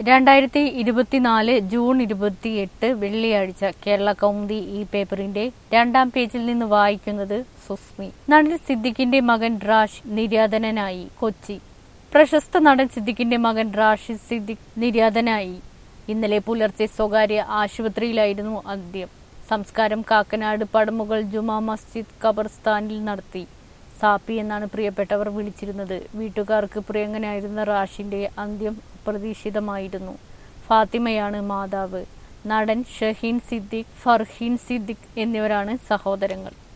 2024 June 28 വെള്ളിയാഴ്ച കേരള കൗമുദി ഈ പേപ്പറിന്റെ 2-ാം പേജിൽ നിന്ന് വായിക്കുന്നത് സുസ്മി. നടൻ സിദ്ദിഖിന്റെ മകൻ റാഷിദ് നിര്യാതനായി. കൊച്ചി. പ്രശസ്ത നടൻ സിദ്ദിഖിന്റെ മകൻ റാഷിദ് സിദ്ദിഖ് നിര്യാതനായി. ഇന്നലെ പുലർച്ചെ സ്വകാര്യ ആശുപത്രിയിലായിരുന്നു അന്ത്യം. സംസ്കാരം കാക്കനാട് പടമുകൾ ജുമാ മസ്ജിദ് ഖബർസ്ഥാനിൽ നടത്തി. സാപ്പി എന്നാണ് പ്രിയപ്പെട്ടവർ വിളിച്ചിരുന്നത്. വീട്ടുകാർക്ക് പ്രിയങ്കനായിരുന്ന റാഷിന്റെ അന്ത്യം അപ്രതീക്ഷിതമായിരുന്നു. ഫാത്തിമയാണ് മാതാവ്. നടൻ ഷഹീൻ സിദ്ദിഖ്, ഫർഹീൻ സിദ്ദിഖ് എന്നിവരാണ് സഹോദരങ്ങൾ.